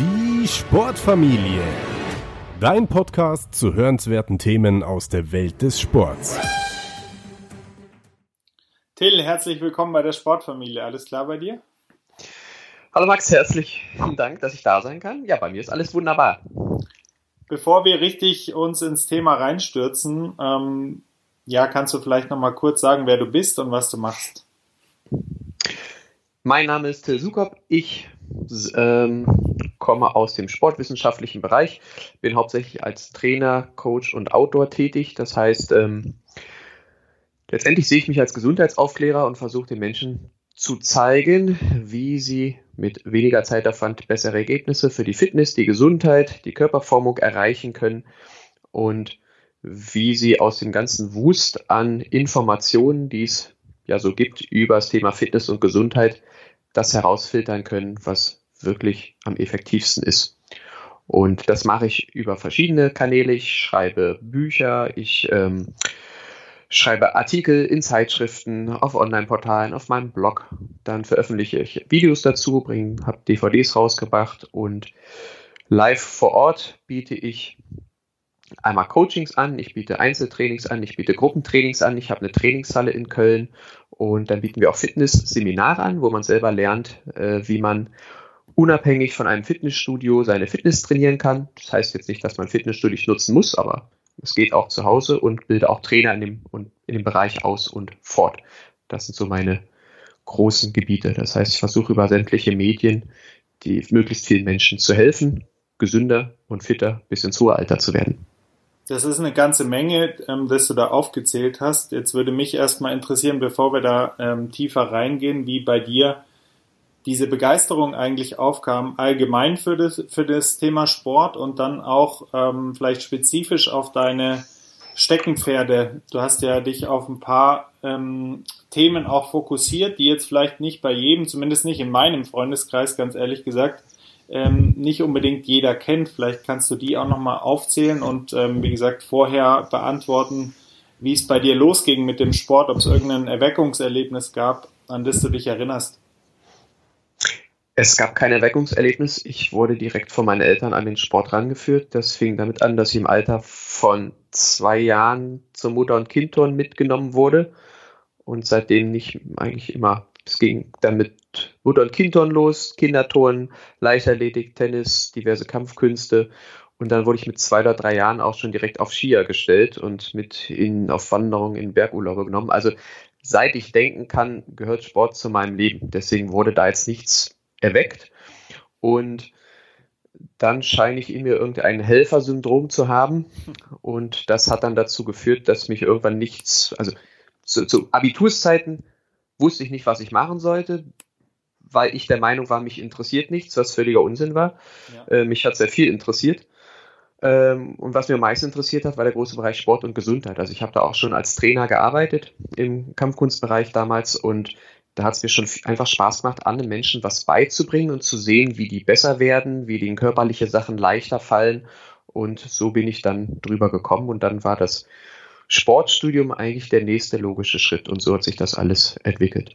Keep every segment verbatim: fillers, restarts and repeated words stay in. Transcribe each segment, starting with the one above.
Die Sportfamilie. Dein Podcast zu hörenswerten Themen aus der Welt des Sports. Till, herzlich willkommen bei der Sportfamilie. Alles klar bei dir? Hallo Max, herzlichen Dank, dass ich da sein kann. Ja, bei mir ist alles wunderbar. Bevor wir richtig uns ins Thema reinstürzen, ähm, ja, kannst du vielleicht noch mal kurz sagen, wer du bist und was du machst? Mein Name ist Till Sukop. Ich ähm, komme aus dem sportwissenschaftlichen Bereich, bin hauptsächlich als Trainer, Coach und Autor tätig. Das heißt, ähm, letztendlich sehe ich mich als Gesundheitsaufklärer und versuche den Menschen zu zeigen, wie sie mit weniger Zeitaufwand bessere Ergebnisse für die Fitness, die Gesundheit, die Körperformung erreichen können und wie sie aus dem ganzen Wust an Informationen, die es ja so gibt über das Thema Fitness und Gesundheit, das herausfiltern können, was wirklich am effektivsten ist. Und das mache ich über verschiedene Kanäle. Ich schreibe Bücher, ich ähm, schreibe Artikel in Zeitschriften, auf Online-Portalen, auf meinem Blog. Dann veröffentliche ich Videos dazu, habe D V Ds rausgebracht und live vor Ort biete ich einmal Coachings an, ich biete Einzeltrainings an, ich biete Gruppentrainings an, ich habe eine Trainingshalle in Köln und dann bieten wir auch Fitness-Seminare an, wo man selber lernt, äh, wie man unabhängig von einem Fitnessstudio seine Fitness trainieren kann. Das heißt jetzt nicht, dass man Fitnessstudio nicht nutzen muss, aber es geht auch zu Hause und bilde auch Trainer in dem, in dem Bereich aus und fort. Das sind so meine großen Gebiete. Das heißt, ich versuche über sämtliche Medien, die möglichst vielen Menschen zu helfen, gesünder und fitter bis ins hohe Alter zu werden. Das ist eine ganze Menge, ähm, das du da aufgezählt hast. Jetzt würde mich erstmal interessieren, bevor wir da ähm, tiefer reingehen, wie bei dir diese Begeisterung eigentlich aufkam, allgemein für das, für das Thema Sport und dann auch ähm, vielleicht spezifisch auf deine Steckenpferde. Du hast ja dich auf ein paar ähm, Themen auch fokussiert, die jetzt vielleicht nicht bei jedem, zumindest nicht in meinem Freundeskreis, ganz ehrlich gesagt, ähm, nicht unbedingt jeder kennt. Vielleicht kannst du die auch nochmal aufzählen und ähm, wie gesagt vorher beantworten, wie es bei dir losging mit dem Sport, ob es irgendein Erweckungserlebnis gab, an das du dich erinnerst. Es gab kein Erweckungserlebnis. Ich wurde direkt von meinen Eltern an den Sport rangeführt. Das fing damit an, dass ich im Alter von zwei Jahren zum Mutter- und Kindturnen mitgenommen wurde und seitdem nicht eigentlich immer. Es ging dann mit Mutter- und Kindturnen los, Kinderturnen, Leichtathletik, Tennis, diverse Kampfkünste. Und dann wurde ich mit zwei oder drei Jahren auch schon direkt auf Skier gestellt und mit in, auf Wanderungen in Bergurlaube genommen. Also seit ich denken kann, gehört Sport zu meinem Leben. Deswegen wurde da jetzt nichts erweckt. Und dann scheine ich in mir irgendein Helfersyndrom zu haben. Und das hat dann dazu geführt, dass mich irgendwann nichts, also zu, zu Abiturszeiten wusste ich nicht, was ich machen sollte, weil ich der Meinung war, mich interessiert nichts, was völliger Unsinn war. Ja. Äh, mich hat sehr viel interessiert. Ähm, und was mir am meisten interessiert hat, war der große Bereich Sport und Gesundheit. Also ich habe da auch schon als Trainer gearbeitet im Kampfkunstbereich damals und da hat es mir schon einfach Spaß gemacht, anderen Menschen was beizubringen und zu sehen, wie die besser werden, wie denen körperliche Sachen leichter fallen. Und so bin ich dann drüber gekommen und dann war das Sportstudium eigentlich der nächste logische Schritt und so hat sich das alles entwickelt.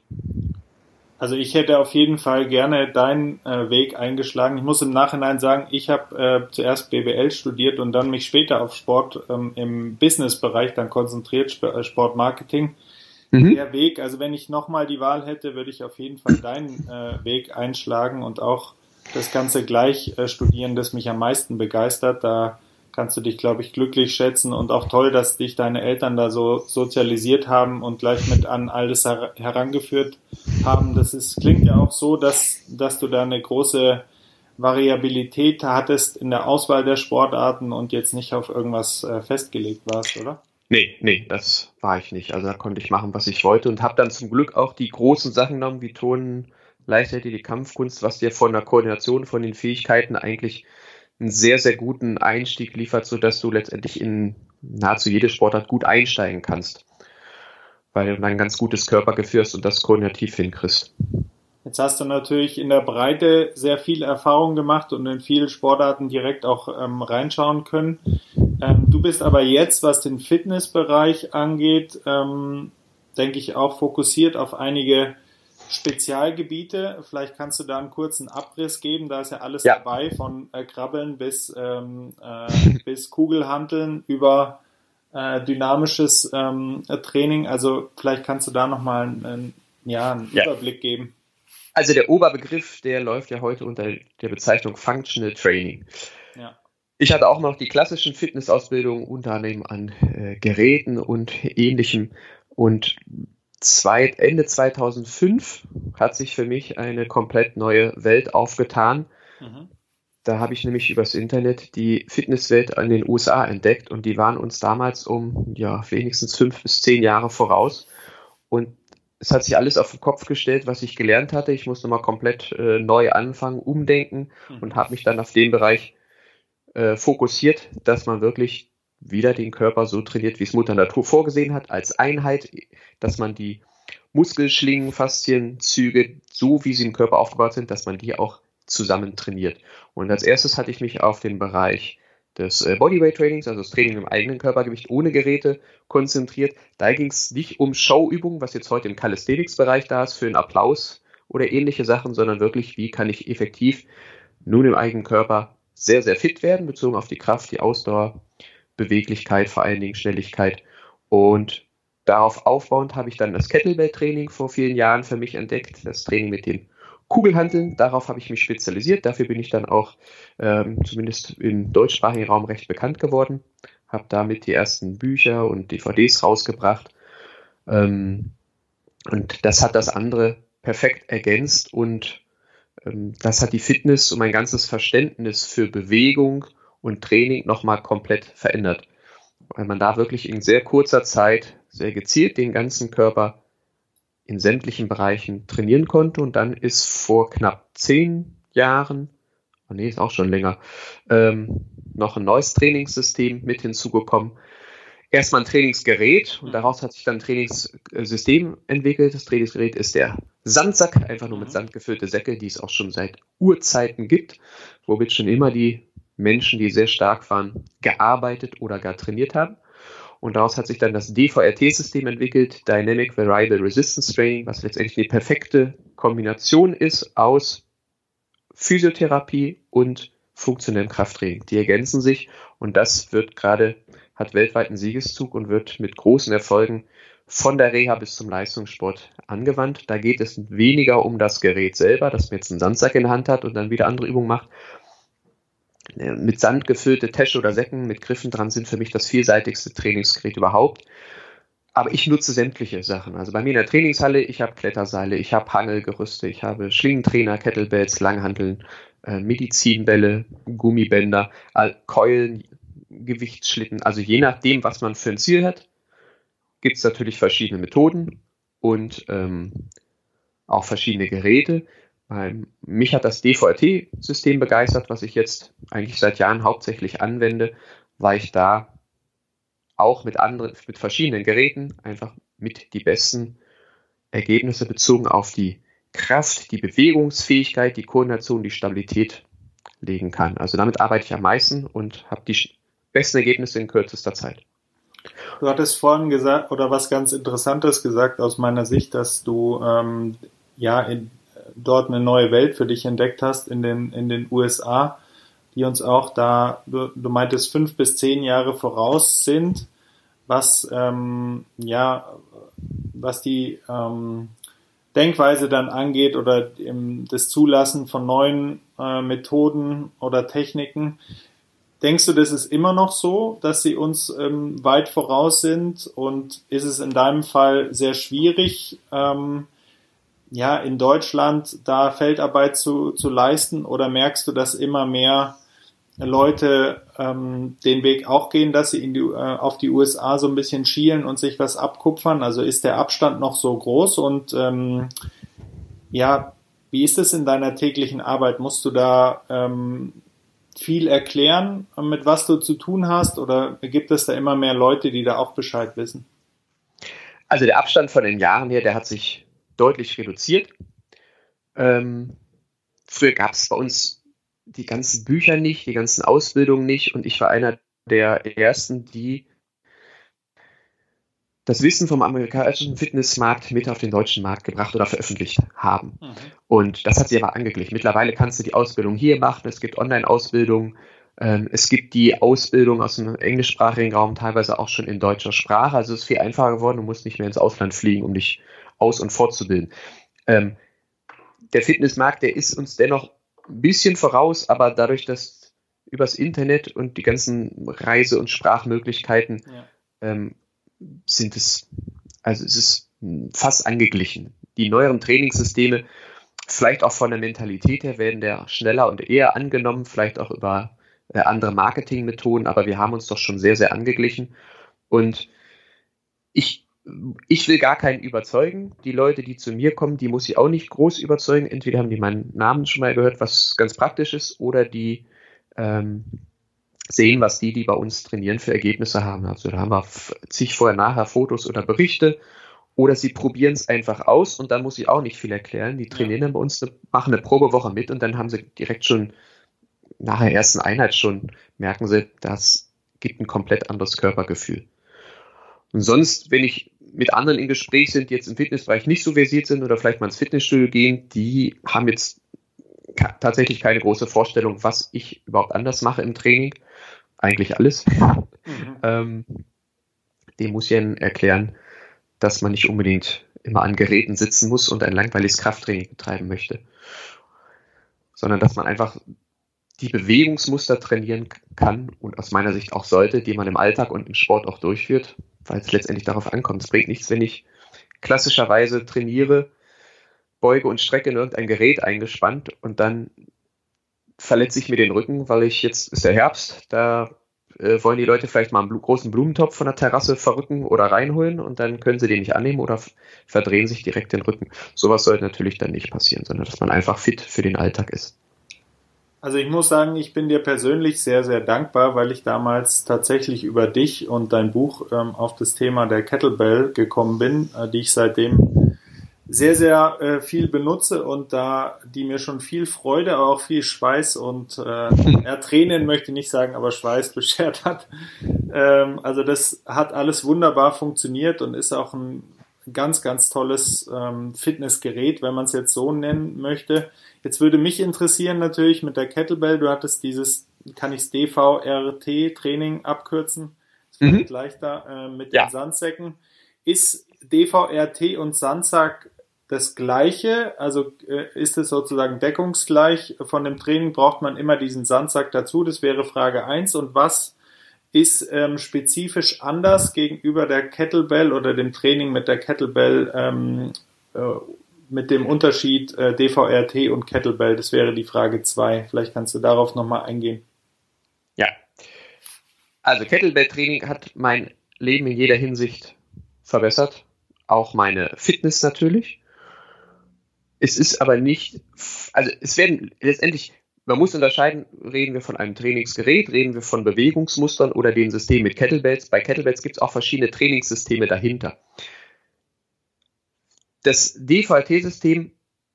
Also ich hätte auf jeden Fall gerne deinen äh, Weg eingeschlagen. Ich muss im Nachhinein sagen, ich habe äh, zuerst B W L studiert und dann mich später auf Sport ähm, im Business-Bereich dann konzentriert, Sp- Sportmarketing. Mhm. Der Weg, also wenn ich nochmal die Wahl hätte, würde ich auf jeden Fall deinen äh, Weg einschlagen und auch das Ganze gleich äh, studieren, das mich am meisten begeistert. Da kannst du dich, glaube ich, glücklich schätzen und auch toll, dass dich deine Eltern da so sozialisiert haben und gleich mit an alles her- herangeführt haben. Das ist, klingt ja auch so, dass, dass du da eine große Variabilität hattest in der Auswahl der Sportarten und jetzt nicht auf irgendwas äh, festgelegt warst, oder? Nee, nee, das war ich nicht. Also da konnte ich machen, was ich wollte und habe dann zum Glück auch die großen Sachen genommen, wie Turnen, Leichtathletik, die Kampfkunst, was dir von der Koordination, von den Fähigkeiten eigentlich einen sehr, sehr guten Einstieg liefert, sodass du letztendlich in nahezu jede Sportart gut einsteigen kannst, weil du dann ein ganz gutes Körpergefühl hast und das koordinativ hinkriegst. Jetzt hast du natürlich in der Breite sehr viel Erfahrung gemacht und in viele Sportarten direkt auch ähm, reinschauen können. Ähm, du bist aber jetzt, was den Fitnessbereich angeht, ähm, denke ich auch fokussiert auf einige Spezialgebiete, vielleicht kannst du da einen kurzen Abriss geben, da ist ja alles Ja. dabei, von äh, Krabbeln bis, ähm, äh, bis Kugelhanteln über äh, dynamisches ähm, Training, also vielleicht kannst du da nochmal einen, ja, einen Ja. Überblick geben. Also der Oberbegriff, der läuft ja heute unter der Bezeichnung Functional Training. Ja. Ich hatte auch noch die klassischen Fitnessausbildungen, unter anderem an äh, Geräten und Ähnlichem. Und zwei, Ende zweitausendfünf hat sich für mich eine komplett neue Welt aufgetan. Mhm. Da habe ich nämlich übers Internet die Fitnesswelt in den U S A entdeckt und die waren uns damals um ja wenigstens fünf bis zehn Jahre voraus. Und es hat sich alles auf den Kopf gestellt, was ich gelernt hatte. Ich musste mal komplett äh, neu anfangen, umdenken Mhm. und habe mich dann auf den Bereich äh, fokussiert, dass man wirklich wieder den Körper so trainiert, wie es Mutter Natur vorgesehen hat, als Einheit, dass man die Muskelschlingen, Faszien, Züge, so wie sie im Körper aufgebaut sind, dass man die auch zusammen trainiert. Und als erstes hatte ich mich auf den Bereich des äh, Bodyweight-Trainings, also das Training im eigenen Körpergewicht ohne Geräte, konzentriert. Da ging es nicht um Showübungen, was jetzt heute im Calisthenics-Bereich da ist, für einen Applaus oder ähnliche Sachen, sondern wirklich, wie kann ich effektiv nun im eigenen Körper sehr, sehr fit werden, bezogen auf die Kraft, die Ausdauer, Beweglichkeit, vor allen Dingen Schnelligkeit. Und darauf aufbauend habe ich dann das Kettlebell-Training vor vielen Jahren für mich entdeckt, das Training mit den Kugelhanteln. Darauf habe ich mich spezialisiert. Dafür bin ich dann auch ähm, zumindest im deutschsprachigen Raum recht bekannt geworden. Habe damit die ersten Bücher und D V Ds rausgebracht. Ähm, und das hat das andere perfekt ergänzt und ähm, das hat die Fitness und mein ganzes Verständnis für Bewegung und Training nochmal komplett verändert. Weil man da wirklich in sehr kurzer Zeit sehr gezielt den ganzen Körper in sämtlichen Bereichen trainieren konnte. Und dann ist vor knapp zehn Jahren, oh nee, ist auch schon länger, ähm, noch ein neues Trainingssystem mit hinzugekommen. Erstmal ein Trainingsgerät und daraus hat sich dann ein Trainingssystem entwickelt. Das Trainingsgerät ist der Sandsack, einfach nur mit Sand gefüllte Säcke, die es auch schon seit Urzeiten gibt, womit schon immer die Menschen, die sehr stark waren, gearbeitet oder gar trainiert haben. Und daraus hat sich dann das D V R T-System entwickelt, Dynamic Variable Resistance Training, was letztendlich die perfekte Kombination ist aus Physiotherapie und funktionellem Krafttraining. Die ergänzen sich und das wird gerade, hat weltweit einen Siegeszug und wird mit großen Erfolgen von der Reha bis zum Leistungssport angewandt. Da geht es weniger um das Gerät selber, dass man jetzt einen Sandsack in der Hand hat und dann wieder andere Übungen macht. Mit Sand gefüllte Täsche oder Säcken mit Griffen dran sind für mich das vielseitigste Trainingsgerät überhaupt. Aber ich nutze sämtliche Sachen. Also bei mir in der Trainingshalle, ich habe Kletterseile, ich habe Hangelgerüste, ich habe Schlingentrainer, Kettlebells, Langhanteln, äh, Medizinbälle, Gummibänder, äh, Keulen, Gewichtsschlitten. Also je nachdem, was man für ein Ziel hat, gibt es natürlich verschiedene Methoden und ähm, auch verschiedene Geräte. Ähm, mich hat das D V R T-System begeistert, was ich jetzt eigentlich seit Jahren hauptsächlich anwende, weil ich da auch mit anderen, mit verschiedenen Geräten einfach mit die besten Ergebnisse bezogen auf die Kraft, die Bewegungsfähigkeit, die Koordination, die Stabilität legen kann. Also damit arbeite ich am meisten und habe die besten Ergebnisse in kürzester Zeit. Du hattest vorhin gesagt, oder was ganz Interessantes gesagt aus meiner Sicht, dass du ähm, ja in, dort eine neue Welt für dich entdeckt hast in den, in den U S A, die uns auch da, du, du meintest, fünf bis zehn Jahre voraus sind, was ähm, ja, was die ähm, Denkweise dann angeht oder im, das Zulassen von neuen äh, Methoden oder Techniken. Denkst du, das ist immer noch so, dass sie uns ähm, weit voraus sind, und ist es in deinem Fall sehr schwierig, ähm, ja, in Deutschland da Feldarbeit zu, zu leisten, oder merkst du, dass immer mehr Leute ähm, den Weg auch gehen, dass sie in die, äh, auf die U S A so ein bisschen schielen und sich was abkupfern? Also ist der Abstand noch so groß, und ähm, ja, wie ist es in deiner täglichen Arbeit? Musst du da ähm, viel erklären, mit was du zu tun hast, oder gibt es da immer mehr Leute, die da auch Bescheid wissen? Also der Abstand von den Jahren her, der hat sich deutlich reduziert. Ähm, früher gab es bei uns die ganzen Bücher nicht, die ganzen Ausbildungen nicht, und ich war einer der ersten, die das Wissen vom amerikanischen Fitnessmarkt mit auf den deutschen Markt gebracht oder veröffentlicht haben. Mhm. Und das hat sie aber angeglichen. Mittlerweile kannst du die Ausbildung hier machen, es gibt Online-Ausbildungen, ähm, es gibt die Ausbildung aus dem englischsprachigen Raum teilweise auch schon in deutscher Sprache. Also es ist viel einfacher geworden, du musst nicht mehr ins Ausland fliegen, um dich aus- und fortzubilden. Ähm, der Fitnessmarkt, der ist uns dennoch ein bisschen voraus, aber dadurch, dass übers Internet und die ganzen Reise- und Sprachmöglichkeiten ja. ähm, sind es, also es ist fast angeglichen. Die neueren Trainingssysteme, vielleicht auch von der Mentalität her, werden der schneller und eher angenommen, vielleicht auch über äh, andere Marketingmethoden, aber wir haben uns doch schon sehr, sehr angeglichen. Und ich, ich will gar keinen überzeugen. Die Leute, die zu mir kommen, die muss ich auch nicht groß überzeugen. Entweder haben die meinen Namen schon mal gehört, was ganz praktisch ist, oder die ähm, sehen, was die, die bei uns trainieren, für Ergebnisse haben. Also da haben wir zig vorher-nachher Fotos oder Berichte, oder sie probieren es einfach aus und dann muss ich auch nicht viel erklären. Die trainieren ja. dann bei uns, machen eine Probewoche mit und dann haben sie direkt schon nach der ersten Einheit schon, merken sie, das gibt ein komplett anderes Körpergefühl. Und sonst, wenn ich mit anderen im Gespräch sind, die jetzt im Fitnessbereich nicht so versiert sind oder vielleicht mal ins Fitnessstudio gehen, die haben jetzt tatsächlich keine große Vorstellung, was ich überhaupt anders mache im Training. Eigentlich alles. Mhm. ähm, dem muss ich ihnen erklären, dass man nicht unbedingt immer an Geräten sitzen muss und ein langweiliges Krafttraining betreiben möchte, sondern dass man einfach die Bewegungsmuster trainieren kann und aus meiner Sicht auch sollte, die man im Alltag und im Sport auch durchführt, weil es letztendlich darauf ankommt. Es bringt nichts, wenn ich klassischerweise trainiere, beuge und strecke in irgendein Gerät eingespannt und dann verletze ich mir den Rücken, weil ich jetzt, ist der Herbst, da äh, wollen die Leute vielleicht mal einen bl- großen Blumentopf von der Terrasse verrücken oder reinholen und dann können sie den nicht annehmen oder f- verdrehen sich direkt den Rücken. Sowas sollte natürlich dann nicht passieren, sondern dass man einfach fit für den Alltag ist. Also ich muss sagen, ich bin dir persönlich sehr, sehr dankbar, weil ich damals tatsächlich über dich und dein Buch ähm, auf das Thema der Kettlebell gekommen bin, äh, die ich seitdem sehr, sehr äh, viel benutze und da die mir schon viel Freude, aber auch viel Schweiß und äh, ja, Tränen möchte ich nicht sagen, aber Schweiß beschert hat. Ähm, also das hat alles wunderbar funktioniert und ist auch ein ganz, ganz tolles ähm, Fitnessgerät, wenn man es jetzt so nennen möchte. Jetzt würde mich interessieren natürlich mit der Kettlebell, du hattest dieses, kann ich es D V R T-Training abkürzen? Das ist vielleicht mhm. leichter äh, mit ja. den Sandsäcken. Ist D V R T und Sandsack das Gleiche? Also äh, ist es sozusagen deckungsgleich? Von dem Training braucht man immer diesen Sandsack dazu? Das wäre Frage eins. Und was ist ähm, spezifisch anders gegenüber der Kettlebell oder dem Training mit der Kettlebell ähm, äh, mit dem Unterschied äh, D V R T und Kettlebell? Das wäre die Frage zwei. Vielleicht kannst du darauf nochmal eingehen. Ja, also Kettlebell-Training hat mein Leben in jeder Hinsicht verbessert. Auch meine Fitness natürlich. Es ist aber nicht, also es werden letztendlich, man muss unterscheiden, reden wir von einem Trainingsgerät, reden wir von Bewegungsmustern oder dem System mit Kettlebells. Bei Kettlebells gibt es auch verschiedene Trainingssysteme dahinter. Das D V R T-System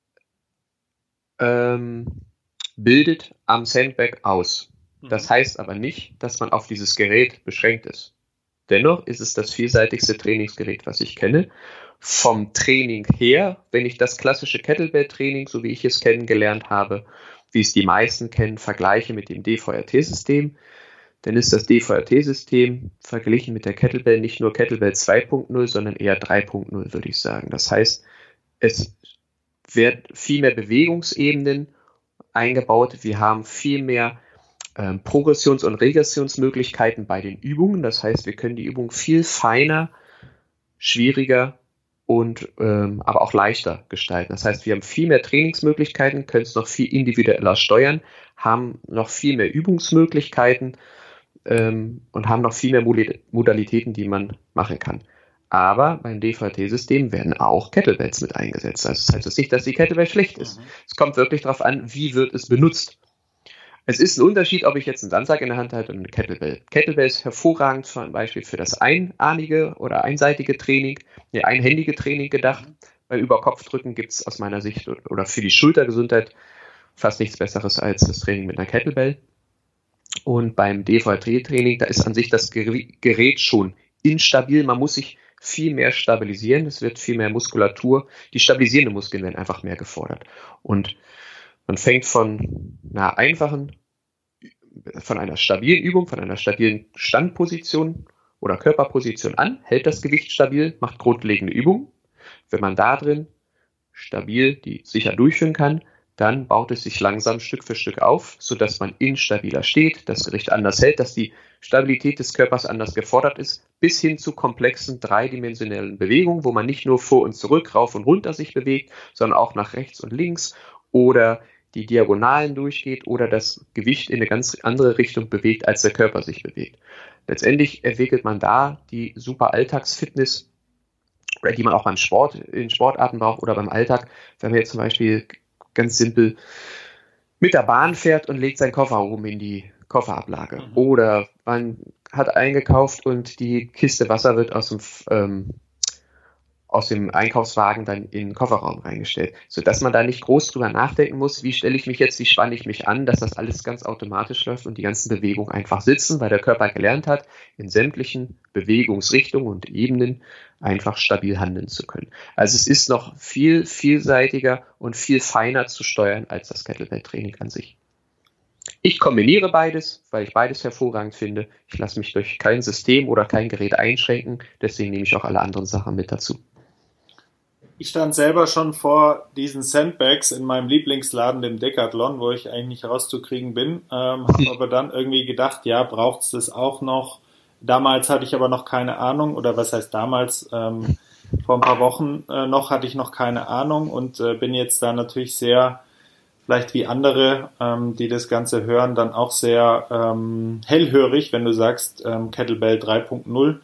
ähm, bildet am Sandbag aus. Das heißt aber nicht, dass man auf dieses Gerät beschränkt ist. Dennoch ist es das vielseitigste Trainingsgerät, was ich kenne. Vom Training her, wenn ich das klassische Kettlebell-Training, so wie ich es kennengelernt habe, wie es die meisten kennen, vergleiche mit dem D V R T-System, dann ist das D V R T-System verglichen mit der Kettlebell nicht nur Kettlebell zwei Punkt null, sondern eher drei Punkt null, würde ich sagen. Das heißt, es wird viel mehr Bewegungsebenen eingebaut. Wir haben viel mehr ähm, Progressions- und Regressionsmöglichkeiten bei den Übungen. Das heißt, wir können die Übung viel feiner, schwieriger und ähm, aber auch leichter gestalten. Das heißt, wir haben viel mehr Trainingsmöglichkeiten, können es noch viel individueller steuern, haben noch viel mehr Übungsmöglichkeiten ähm, und haben noch viel mehr Modalitäten, die man machen kann. Aber beim D V R T-System werden auch Kettlebells mit eingesetzt. Also das heißt jetzt nicht, dass die Kettlebell schlecht ist. Mhm. Es kommt wirklich darauf an, wie wird es benutzt. Es ist ein Unterschied, ob ich jetzt einen Sandsack in der Hand halte und eine Kettlebell. Kettlebell ist hervorragend zum Beispiel für das einarmige oder einseitige Training, nee, einhändige Training gedacht. Beim Überkopfdrücken gibt es aus meiner Sicht oder für die Schultergesundheit fast nichts Besseres als das Training mit einer Kettlebell. Und beim D V R T-Training, da ist an sich das Gerät schon instabil. Man muss sich viel mehr stabilisieren, es wird viel mehr Muskulatur, die stabilisierenden Muskeln werden einfach mehr gefordert. Und man fängt von einer einfachen, von einer stabilen Übung, von einer stabilen Standposition oder Körperposition an, hält das Gewicht stabil, macht grundlegende Übungen. Wenn man da drin stabil die sicher durchführen kann, dann baut es sich langsam Stück für Stück auf, sodass man instabiler steht, das Gewicht anders hält, dass die Stabilität des Körpers anders gefordert ist, bis hin zu komplexen dreidimensionellen Bewegungen, wo man nicht nur vor und zurück, rauf und runter sich bewegt, sondern auch nach rechts und links oder die Diagonalen durchgeht oder das Gewicht in eine ganz andere Richtung bewegt, als der Körper sich bewegt. Letztendlich entwickelt man da die super Alltagsfitness, die man auch beim Sport, in Sportarten braucht oder beim Alltag, wenn man jetzt zum Beispiel ganz simpel mit der Bahn fährt und legt seinen Koffer oben in die Kofferablage. Mhm. Oder man hat eingekauft und die Kiste Wasser wird aus dem, ähm, aus dem Einkaufswagen dann in den Kofferraum reingestellt, sodass man da nicht groß drüber nachdenken muss, wie stelle ich mich jetzt, wie spanne ich mich an, dass das alles ganz automatisch läuft und die ganzen Bewegungen einfach sitzen, weil der Körper gelernt hat, in sämtlichen Bewegungsrichtungen und Ebenen einfach stabil handeln zu können. Also es ist noch viel vielseitiger und viel feiner zu steuern als das Kettlebell-Training an sich. Ich kombiniere beides, weil ich beides hervorragend finde. Ich lasse mich durch kein System oder kein Gerät einschränken, deswegen nehme ich auch alle anderen Sachen mit dazu. Ich stand selber schon vor diesen Sandbags in meinem Lieblingsladen, dem Decathlon, wo ich eigentlich nicht rauszukriegen bin, ähm, habe aber dann irgendwie gedacht, ja, braucht es das auch noch? Damals hatte ich aber noch keine Ahnung, oder was heißt damals, ähm, vor ein paar Wochen äh, noch hatte ich noch keine Ahnung und äh, bin jetzt da natürlich sehr, vielleicht wie andere, ähm, die das Ganze hören, dann auch sehr ähm, hellhörig, wenn du sagst ähm, Kettlebell drei Punkt null.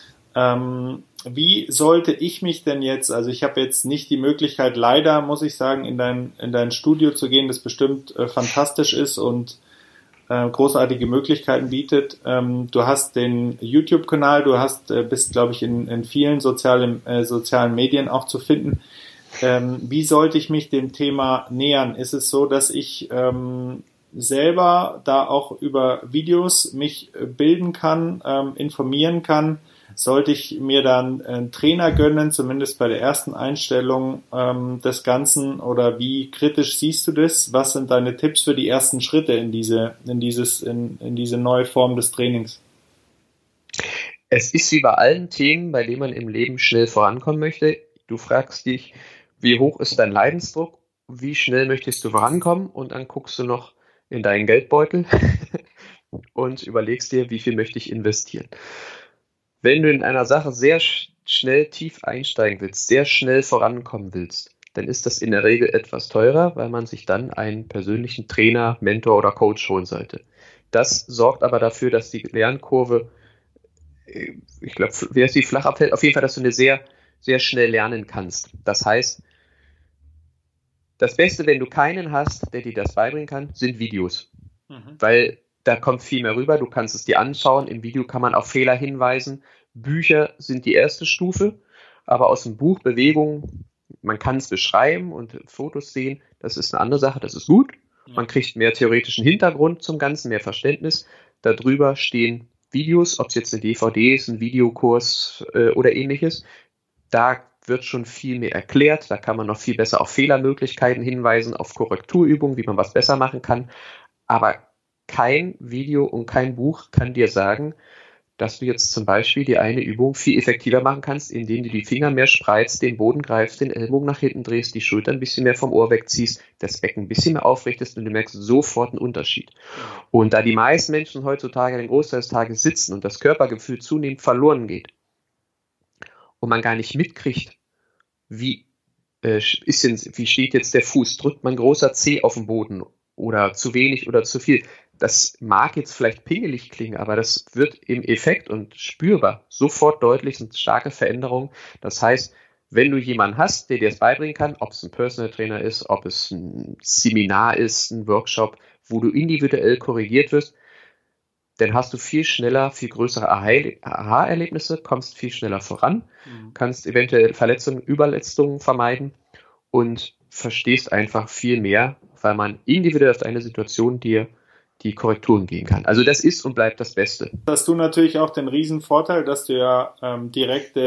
Ähm, wie sollte ich mich denn jetzt, also ich habe jetzt nicht die Möglichkeit, leider muss ich sagen, in dein, in dein Studio zu gehen, das bestimmt äh, fantastisch ist und äh, großartige Möglichkeiten bietet. Ähm, du hast den YouTube-Kanal, du hast äh, bist, glaube ich, in, in vielen sozialen, äh, sozialen Medien auch zu finden. Ähm, wie sollte ich mich dem Thema nähern? Ist es so, dass ich ähm, selber da auch über Videos mich bilden kann, ähm, informieren kann? Sollte ich mir dann einen Trainer gönnen, zumindest bei der ersten Einstellung ähm, des Ganzen? Oder wie kritisch siehst du das? Was sind deine Tipps für die ersten Schritte in diese, in dieses, in, in diese neue Form des Trainings? Es ist wie bei allen Themen, bei denen man im Leben schnell vorankommen möchte. Du fragst dich, wie hoch ist dein Leidensdruck? Wie schnell möchtest du vorankommen? Und dann guckst du noch in deinen Geldbeutel und überlegst dir, wie viel möchte ich investieren? Wenn du in einer Sache sehr sch- schnell tief einsteigen willst, sehr schnell vorankommen willst, dann ist das in der Regel etwas teurer, weil man sich dann einen persönlichen Trainer, Mentor oder Coach holen sollte. Das sorgt aber dafür, dass die Lernkurve, ich glaube, wie heißt die, flach abfällt, auf jeden Fall, dass du eine sehr, sehr schnell lernen kannst. Das heißt, das Beste, wenn du keinen hast, der dir das beibringen kann, sind Videos. Mhm. Weil da kommt viel mehr rüber, du kannst es dir anschauen, im Video kann man auf Fehler hinweisen. Bücher sind die erste Stufe, aber aus dem Buch Bewegung, man kann es beschreiben und Fotos sehen, das ist eine andere Sache, das ist gut. Man kriegt mehr theoretischen Hintergrund zum Ganzen, mehr Verständnis. Darüber stehen Videos, ob es jetzt eine D V D ist, ein Videokurs äh, oder ähnliches. Da wird schon viel mehr erklärt, da kann man noch viel besser auf Fehlermöglichkeiten hinweisen, auf Korrekturübungen, wie man was besser machen kann. Aber kein Video und kein Buch kann dir sagen, dass du jetzt zum Beispiel die eine Übung viel effektiver machen kannst, indem du die Finger mehr spreizt, den Boden greifst, den Ellbogen nach hinten drehst, die Schulter ein bisschen mehr vom Ohr wegziehst, das Becken ein bisschen mehr aufrichtest und du merkst sofort einen Unterschied. Und da die meisten Menschen heutzutage den Großteil des Tages sitzen und das Körpergefühl zunehmend verloren geht und man gar nicht mitkriegt, wie, äh, ist denn, wie steht jetzt der Fuß, drückt man großer Zeh auf den Boden oder zu wenig oder zu viel. Das mag jetzt vielleicht pingelig klingen, aber das wird im Effekt und spürbar sofort deutlich, sind starke Veränderungen. Das heißt, wenn du jemanden hast, der dir das beibringen kann, ob es ein Personal Trainer ist, ob es ein Seminar ist, ein Workshop, wo du individuell korrigiert wirst, dann hast du viel schneller, viel größere Aha-Erlebnisse, kommst viel schneller voran, mhm. kannst eventuell Verletzungen, Überletzungen vermeiden und verstehst einfach viel mehr, weil man individuell auf eine Situation dir die Korrekturen gehen kann. Also das ist und bleibt das Beste. Hast du natürlich auch den riesen Vorteil, dass du ja ähm, direkte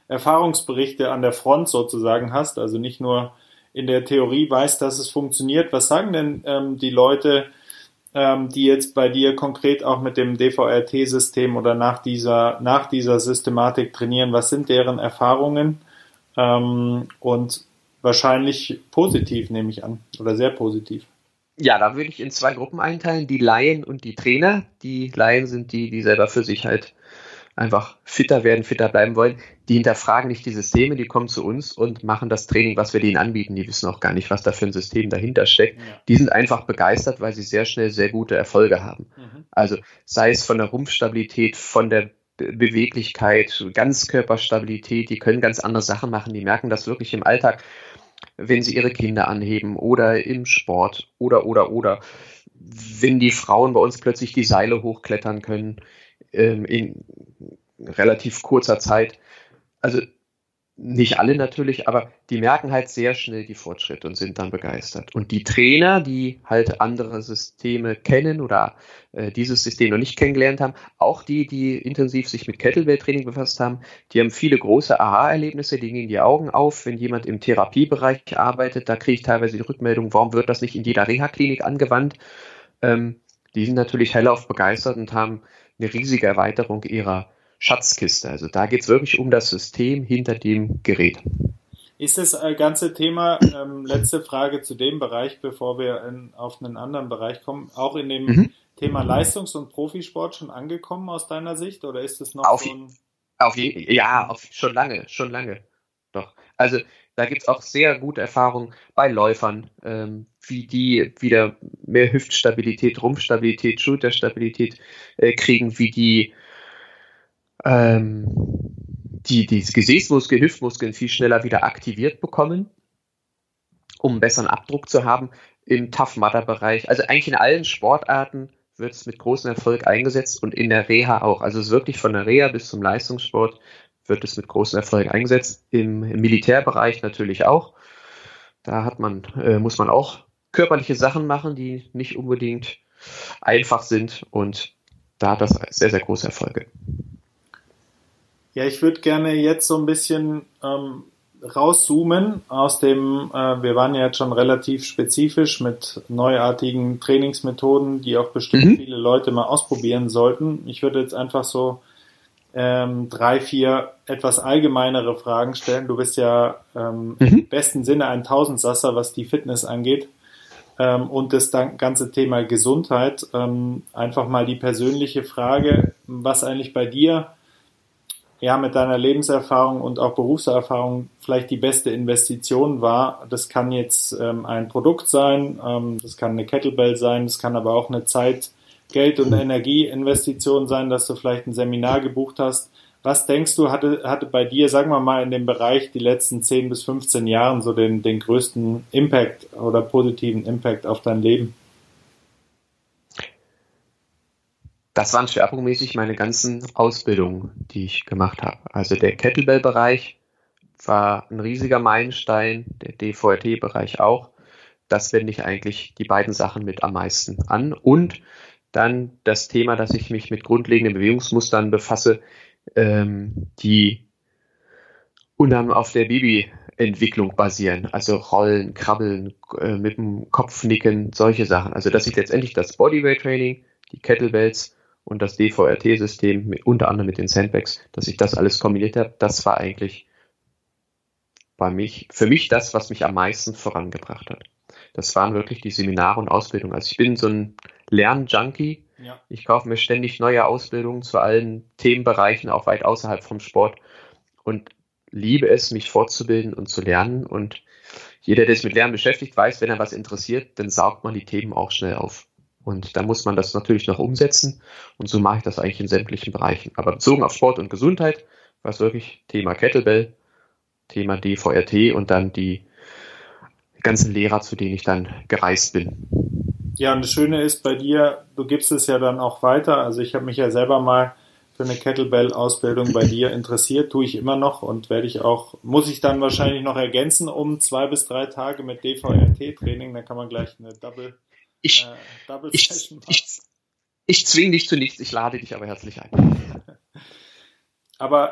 Erfahrungsberichte an der Front sozusagen hast, also nicht nur in der Theorie weißt, dass es funktioniert. Was sagen denn ähm, die Leute, ähm, die jetzt bei dir konkret auch mit dem D V R T-System oder nach dieser, nach dieser Systematik trainieren? Was sind deren Erfahrungen? Ähm, und wahrscheinlich positiv, nehme ich an, oder sehr positiv. Ja, da würde ich in zwei Gruppen einteilen, die Laien und die Trainer. Die Laien sind die, die selber für sich halt einfach fitter werden, fitter bleiben wollen. Die hinterfragen nicht die Systeme, die kommen zu uns und machen das Training, was wir denen anbieten. Die wissen auch gar nicht, was da für ein System dahinter steckt. Ja. Die sind einfach begeistert, weil sie sehr schnell sehr gute Erfolge haben. Mhm. Also sei es von der Rumpfstabilität, von der Beweglichkeit, Ganzkörperstabilität, die können ganz andere Sachen machen. Die merken das wirklich im Alltag, wenn sie ihre Kinder anheben oder im Sport oder, oder, oder. Wenn die Frauen bei uns plötzlich die Seile hochklettern können, ähm, in relativ kurzer Zeit. Also nicht alle natürlich, aber die merken halt sehr schnell die Fortschritte und sind dann begeistert. Und die Trainer, die halt andere Systeme kennen oder äh, dieses System noch nicht kennengelernt haben, auch die, die intensiv sich mit Kettlebell-Training befasst haben, die haben viele große Aha-Erlebnisse, die gehen die Augen auf, wenn jemand im Therapiebereich arbeitet, da kriege ich teilweise die Rückmeldung, warum wird das nicht in jeder Reha-Klinik angewandt? Ähm, die sind natürlich hellauf begeistert und haben eine riesige Erweiterung ihrer Schatzkiste. Also da geht es wirklich um das System hinter dem Gerät. Ist das ganze Thema, ähm, letzte Frage zu dem Bereich, bevor wir in, auf einen anderen Bereich kommen, auch in dem mhm. Thema Leistungs- und Profisport schon angekommen aus deiner Sicht? Oder ist es noch auf, so ein... Auf je, ja, auf, schon lange, schon lange. Doch. Also da gibt es auch sehr gute Erfahrungen bei Läufern, ähm, wie die wieder mehr Hüftstabilität, Rumpfstabilität, Schulterstabilität äh, kriegen, wie die ähm, die, die Gesäßmuskeln, Hüftmuskeln viel schneller wieder aktiviert bekommen, um einen besseren Abdruck zu haben im Tough-Mudder-Bereich. Also eigentlich in allen Sportarten wird es mit großem Erfolg eingesetzt und in der Reha auch. Also es ist wirklich von der Reha bis zum Leistungssport wird es mit großem Erfolg eingesetzt. Im, im Militärbereich natürlich auch. Da hat man, äh, muss man auch körperliche Sachen machen, die nicht unbedingt einfach sind, und da hat das sehr, sehr große Erfolge. Ja, ich würde gerne jetzt so ein bisschen ähm, rauszoomen aus dem, äh, wir waren ja jetzt schon relativ spezifisch mit neuartigen Trainingsmethoden, die auch bestimmt mhm. viele Leute mal ausprobieren sollten. Ich würde jetzt einfach so ähm, drei, vier etwas allgemeinere Fragen stellen. Du bist ja ähm, mhm. im besten Sinne ein Tausendsasser, was die Fitness angeht. Ähm, und das ganze Thema Gesundheit. Ähm, einfach mal die persönliche Frage, was eigentlich bei dir ja mit deiner Lebenserfahrung und auch Berufserfahrung vielleicht die beste Investition war. Das kann jetzt ähm, ein Produkt sein, ähm, das kann eine Kettlebell sein, das kann aber auch eine Zeit, Geld- und Energieinvestition sein, dass du vielleicht ein Seminar gebucht hast. Was denkst du, hatte, hatte bei dir, sagen wir mal, in dem Bereich die letzten zehn bis fünfzehn Jahren so den, den größten Impact oder positiven Impact auf dein Leben? Das waren schwerpunktmäßig meine ganzen Ausbildungen, die ich gemacht habe. Also der Kettlebell-Bereich war ein riesiger Meilenstein, der D V R T-Bereich auch. Das wende ich eigentlich die beiden Sachen mit am meisten an. Und dann das Thema, dass ich mich mit grundlegenden Bewegungsmustern befasse, ähm, die unter anderem auf der Babyentwicklung basieren. Also Rollen, Krabbeln, äh, mit dem Kopf nicken, solche Sachen. Also dass ich letztendlich das Bodyweight-Training, die Kettlebells und das D V R T-System, mit, unter anderem mit den Sandbags, dass ich das alles kombiniert habe, das war eigentlich bei mich, für mich das, was mich am meisten vorangebracht hat. Das waren wirklich die Seminare und Ausbildungen. Also ich bin so ein Lernjunkie. Ja. Ich kaufe mir ständig neue Ausbildungen zu allen Themenbereichen, auch weit außerhalb vom Sport, und liebe es, mich fortzubilden und zu lernen. Und jeder, der sich mit Lernen beschäftigt, weiß, wenn er was interessiert, dann saugt man die Themen auch schnell auf. Und da muss man das natürlich noch umsetzen. Und so mache ich das eigentlich in sämtlichen Bereichen. Aber bezogen auf Sport und Gesundheit war es wirklich Thema Kettlebell, Thema D V R T und dann die ganzen Lehrer, zu denen ich dann gereist bin. Ja, und das Schöne ist bei dir, du gibst es ja dann auch weiter. Also ich habe mich ja selber mal für eine Kettlebell-Ausbildung bei dir interessiert, tue ich immer noch und werde ich auch, muss ich dann wahrscheinlich noch ergänzen um zwei bis drei Tage mit D V R T-Training. Da kann man gleich eine Double Ich, äh, Double ich, ich, ich zwinge dich zu nichts, ich lade dich aber herzlich ein. Aber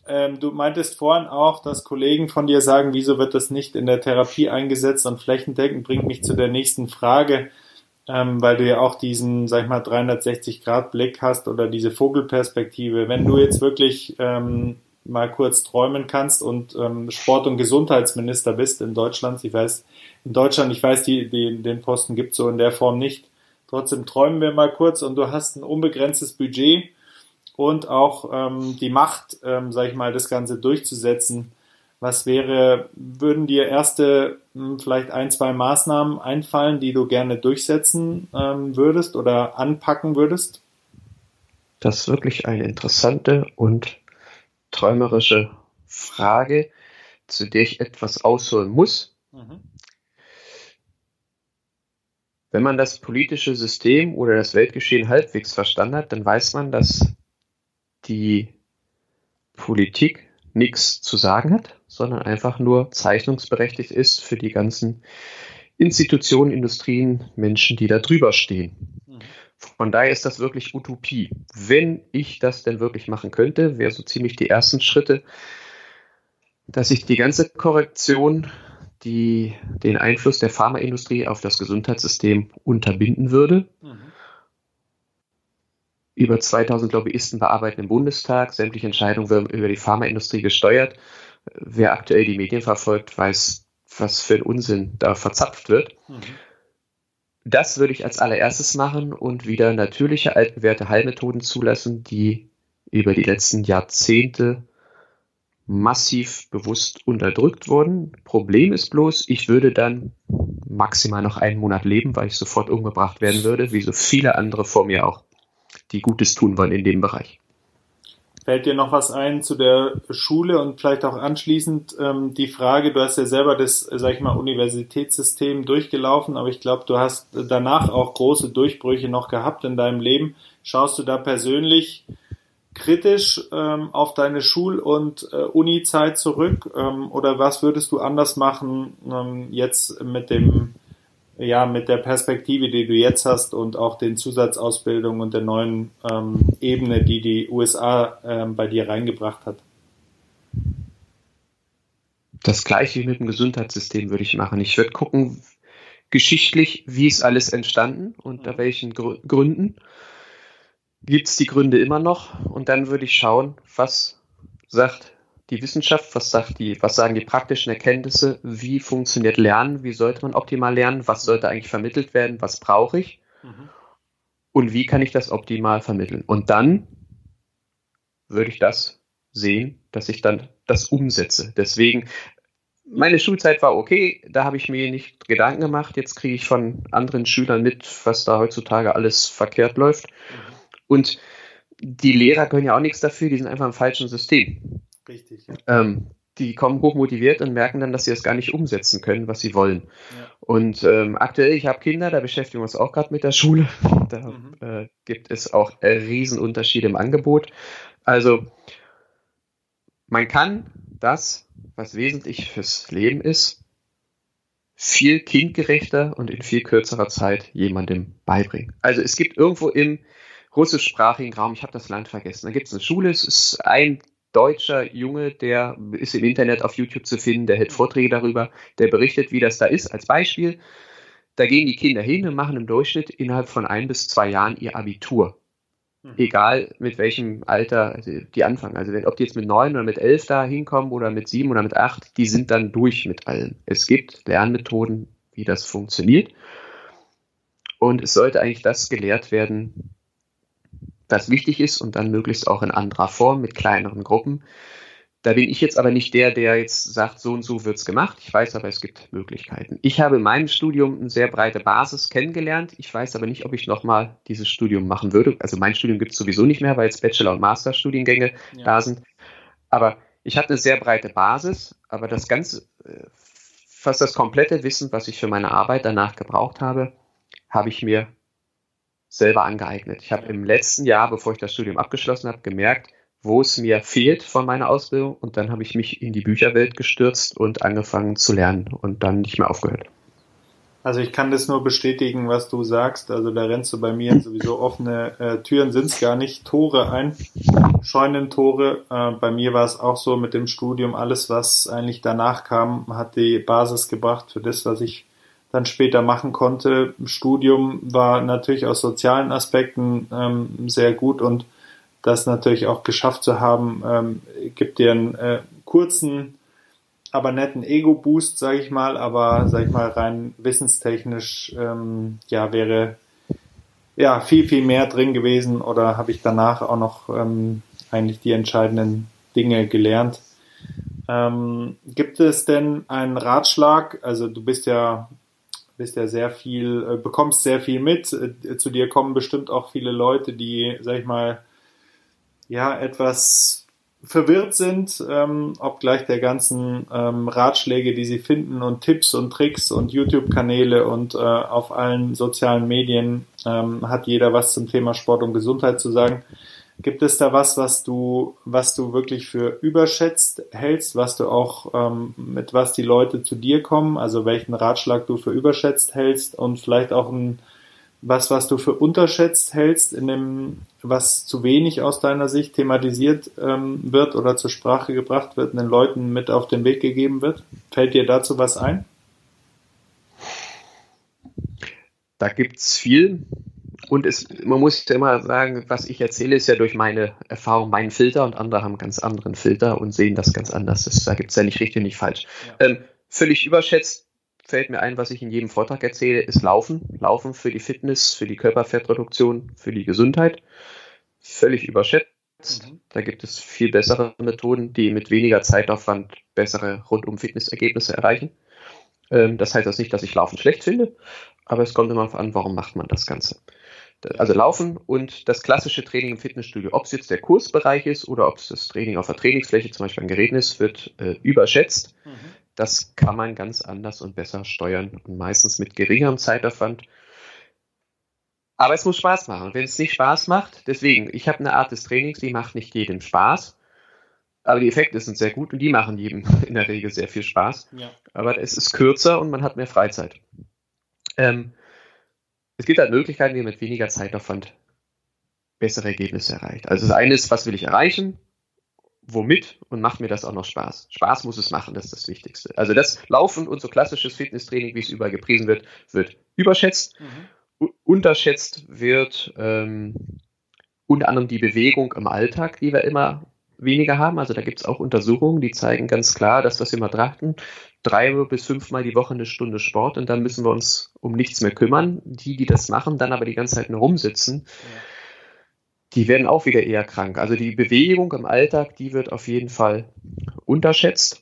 ähm, du meintest vorhin auch, dass Kollegen von dir sagen, wieso wird das nicht in der Therapie eingesetzt und flächendeckend, bringt mich zu der nächsten Frage, ähm, weil du ja auch diesen, sag ich mal, dreihundertsechzig Grad Blick hast oder diese Vogelperspektive. Wenn du jetzt wirklich ähm, mal kurz träumen kannst und ähm, Sport- und Gesundheitsminister bist in Deutschland, ich weiß, in Deutschland, ich weiß, die, die, den Posten gibt es so in der Form nicht, trotzdem träumen wir mal kurz und du hast ein unbegrenztes Budget und auch ähm, die Macht, ähm, sag ich mal, das Ganze durchzusetzen. Was wäre, würden dir erste mh, vielleicht ein, zwei Maßnahmen einfallen, die du gerne durchsetzen ähm, würdest oder anpacken würdest? Das ist wirklich eine interessante und träumerische Frage, zu der ich etwas ausholen muss. Mhm. Wenn man das politische System oder das Weltgeschehen halbwegs verstanden hat, dann weiß man, dass die Politik nichts zu sagen hat, sondern einfach nur zeichnungsberechtigt ist für die ganzen Institutionen, Industrien, Menschen, die da drüber stehen. Mhm. Von daher ist das wirklich Utopie. Wenn ich das denn wirklich machen könnte, wäre so ziemlich die ersten Schritte, dass ich die ganze Korrektion, die den Einfluss der Pharmaindustrie auf das Gesundheitssystem unterbinden würde. Mhm. Über zweitausend Lobbyisten bearbeiten im Bundestag, sämtliche Entscheidungen werden über die Pharmaindustrie gesteuert. Wer aktuell die Medien verfolgt, weiß, was für ein Unsinn da verzapft wird. Mhm. Das würde ich als allererstes machen und wieder natürliche, altbewährte Heilmethoden zulassen, die über die letzten Jahrzehnte massiv bewusst unterdrückt wurden. Problem ist bloß, ich würde dann maximal noch einen Monat leben, weil ich sofort umgebracht werden würde, wie so viele andere vor mir auch, die Gutes tun wollen in dem Bereich. Fällt dir noch was ein zu der Schule und vielleicht auch anschließend ähm, die Frage, du hast ja selber das, sag ich mal, Universitätssystem durchgelaufen, aber ich glaube, du hast danach auch große Durchbrüche noch gehabt in deinem Leben. Schaust du da persönlich kritisch ähm, auf deine Schul- und äh, Uni-Zeit zurück ähm, oder was würdest du anders machen ähm, jetzt mit dem ja, mit der Perspektive, die du jetzt hast und auch den Zusatzausbildungen und der neuen ähm, Ebene, die die U S A ähm, bei dir reingebracht hat? Das Gleiche wie mit dem Gesundheitssystem würde ich machen. Ich würde gucken, geschichtlich, wie ist alles entstanden, unter mhm. welchen Gr- Gründen. Gibt es die Gründe immer noch? Und dann würde ich schauen, was sagt die Wissenschaft, was sagt die, was sagen die praktischen Erkenntnisse, wie funktioniert Lernen, wie sollte man optimal lernen, was sollte eigentlich vermittelt werden, was brauche ich mhm. und wie kann ich das optimal vermitteln. Und dann würde ich das sehen, dass ich dann das umsetze. Deswegen, meine Schulzeit war okay, da habe ich mir nicht Gedanken gemacht, jetzt kriege ich von anderen Schülern mit, was da heutzutage alles verkehrt läuft. Mhm. Und die Lehrer können ja auch nichts dafür, die sind einfach im falschen System. Richtig. Ja. Ähm, die kommen hochmotiviert und merken dann, dass sie das gar nicht umsetzen können, was sie wollen. Ja. Und ähm, aktuell, ich habe Kinder, da beschäftigen wir uns auch gerade mit der Schule. Da mhm. äh, gibt es auch äh, Riesenunterschiede im Angebot. Also man kann das, was wesentlich fürs Leben ist, viel kindgerechter und in viel kürzerer Zeit jemandem beibringen. Also es gibt irgendwo im russischsprachigen Raum, ich habe das Land vergessen, da gibt es eine Schule, es ist ein deutscher Junge, der ist im Internet auf YouTube zu finden, der hält Vorträge darüber, der berichtet, wie das da ist, als Beispiel. Da gehen die Kinder hin und machen im Durchschnitt innerhalb von ein bis zwei Jahren ihr Abitur. Mhm. Egal mit welchem Alter also die anfangen. Also wenn, ob die jetzt mit neun oder mit elf da hinkommen oder mit sieben oder mit acht, die sind dann durch mit allem. Es gibt Lernmethoden, wie das funktioniert. Und es sollte eigentlich das gelehrt werden, was wichtig ist und dann möglichst auch in anderer Form mit kleineren Gruppen. Da bin ich jetzt aber nicht der, der jetzt sagt, so und so wird's gemacht. Ich weiß aber, es gibt Möglichkeiten. Ich habe in meinem Studium eine sehr breite Basis kennengelernt. Ich weiß aber nicht, ob ich nochmal dieses Studium machen würde. Also mein Studium gibt es sowieso nicht mehr, weil jetzt Bachelor- und Masterstudiengänge ja. da sind. Aber ich hatte eine sehr breite Basis, aber das ganze, fast das komplette Wissen, was ich für meine Arbeit danach gebraucht habe, habe ich mir selber angeeignet. Ich habe im letzten Jahr, bevor ich das Studium abgeschlossen habe, gemerkt, wo es mir fehlt von meiner Ausbildung und dann habe ich mich in die Bücherwelt gestürzt und angefangen zu lernen und dann nicht mehr aufgehört. Also ich kann das nur bestätigen, was du sagst. Also da rennst du bei mir sowieso offene äh, Türen sind es gar nicht, Tore ein, Scheunentore. Äh, bei mir war es auch so mit dem Studium, alles was eigentlich danach kam, hat die Basis gebracht für das, was ich dann später machen konnte. Studium war natürlich aus sozialen Aspekten ähm, sehr gut und das natürlich auch geschafft zu haben, ähm, gibt dir einen äh, kurzen, aber netten Ego-Boost, sage ich mal, aber sage ich mal rein wissenstechnisch ähm, ja wäre ja viel, viel mehr drin gewesen oder habe ich danach auch noch ähm, eigentlich die entscheidenden Dinge gelernt. Ähm, gibt es denn einen Ratschlag, also du bist ja bist ja sehr viel, äh, bekommst sehr viel mit, äh, zu dir kommen bestimmt auch viele Leute, die, sag ich mal, ja, etwas verwirrt sind, ähm, obgleich der ganzen ähm, Ratschläge, die sie finden und Tipps und Tricks und YouTube-Kanäle und äh, auf allen sozialen Medien ähm, hat jeder was zum Thema Sport und Gesundheit zu sagen. Gibt es da was, was du, was du wirklich für überschätzt hältst, was du auch ähm, mit was die Leute zu dir kommen, also welchen Ratschlag du für überschätzt hältst und vielleicht auch ein was, was du für unterschätzt hältst, in dem, was zu wenig aus deiner Sicht thematisiert ähm, wird oder zur Sprache gebracht wird, den Leuten mit auf den Weg gegeben wird? Fällt dir dazu was ein? Da gibt's viel. Und es, man muss ja immer sagen, was ich erzähle, ist ja durch meine Erfahrung mein Filter und andere haben einen ganz anderen Filter und sehen das ganz anders. Das, da gibt's ja nicht richtig und nicht falsch. Ja. Ähm, völlig überschätzt fällt mir ein, was ich in jedem Vortrag erzähle, ist Laufen. Laufen für die Fitness, für die Körperfettreduktion, für die Gesundheit. Völlig überschätzt. Mhm. Da gibt es viel bessere Methoden, die mit weniger Zeitaufwand bessere Rundum-Fitnessergebnisse erreichen. Ähm, das heißt das nicht, dass ich Laufen schlecht finde, aber es kommt immer an, warum macht man das Ganze. Also Laufen und das klassische Training im Fitnessstudio, ob es jetzt der Kursbereich ist oder ob es das Training auf der Trainingsfläche, zum Beispiel an Geräten ist, wird äh, überschätzt. Mhm. Das kann man ganz anders und besser steuern und meistens mit geringerem Zeitaufwand. Aber es muss Spaß machen. Wenn es nicht Spaß macht, deswegen, ich habe eine Art des Trainings, die macht nicht jedem Spaß, aber die Effekte sind sehr gut und die machen jedem in der Regel sehr viel Spaß. Ja. Aber es ist kürzer und man hat mehr Freizeit. Ähm, es gibt halt Möglichkeiten, wie man mit weniger Zeitaufwand bessere Ergebnisse erreicht. Also das eine ist, was will ich erreichen? Womit und macht mir das auch noch Spaß? Spaß muss es machen, das ist das Wichtigste. Also das Laufen und so klassisches Fitnesstraining, wie es überall gepriesen wird, wird überschätzt. Mhm. Unterschätzt wird ähm, unter anderem die Bewegung im Alltag, die wir immer weniger haben. Also da gibt es auch Untersuchungen, die zeigen ganz klar, dass wir es immer betrachten. Drei bis fünfmal die Woche eine Stunde Sport und dann müssen wir uns um nichts mehr kümmern. Die, die das machen, dann aber die ganze Zeit nur rumsitzen, ja. Die werden auch wieder eher krank. Also die Bewegung im Alltag, die wird auf jeden Fall unterschätzt.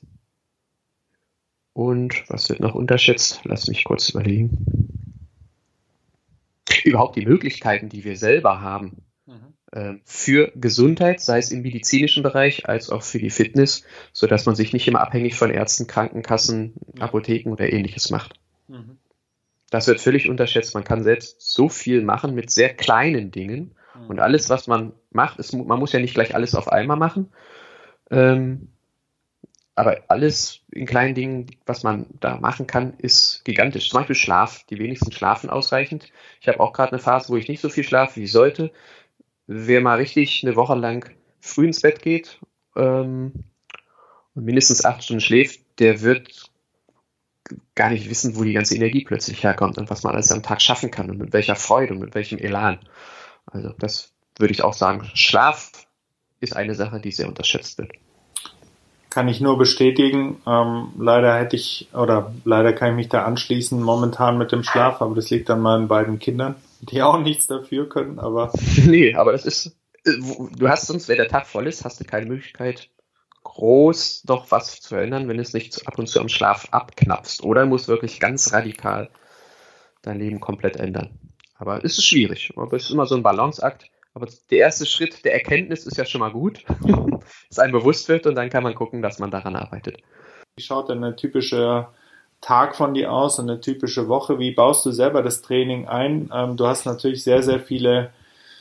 Und was wird noch unterschätzt? Lass mich kurz überlegen. Überhaupt die Möglichkeiten, die wir selber haben mhm. äh, für Gesundheit, sei es im medizinischen Bereich als auch für die Fitness, sodass man sich nicht immer abhängig von Ärzten, Krankenkassen, mhm. Apotheken oder Ähnliches macht. Mhm. Das wird völlig unterschätzt. Man kann selbst so viel machen mit sehr kleinen Dingen. Und alles, was man macht, ist, man muss ja nicht gleich alles auf einmal machen, ähm, aber alles in kleinen Dingen, was man da machen kann, ist gigantisch. Zum Beispiel Schlaf. Die wenigsten schlafen ausreichend. Ich habe auch gerade eine Phase, wo ich nicht so viel schlafe, wie ich sollte. Wer mal richtig eine Woche lang früh ins Bett geht ähm, und mindestens acht Stunden schläft, der wird gar nicht wissen, wo die ganze Energie plötzlich herkommt und was man alles am Tag schaffen kann und mit welcher Freude und mit welchem Elan. Also das würde ich auch sagen. Schlaf ist eine Sache, die sehr unterschätzt wird. Kann ich nur bestätigen. Ähm, leider hätte ich, oder leider kann ich mich da anschließen momentan mit dem Schlaf, aber das liegt an meinen beiden Kindern, die auch nichts dafür können, aber... Nee, aber das ist, du hast sonst, wenn der Tag voll ist, hast du keine Möglichkeit, groß doch was zu ändern, wenn es nicht ab und zu am Schlaf abknapst. Oder du musst wirklich ganz radikal dein Leben komplett ändern. Aber es ist schwierig. Aber es ist immer so ein Balanceakt. Aber der erste Schritt der Erkenntnis ist ja schon mal gut, dass einem bewusst wird und dann kann man gucken, dass man daran arbeitet. Wie schaut denn ein typischer Tag von dir aus und eine typische Woche? Wie baust du selber das Training ein? Ähm, du hast natürlich sehr, sehr viele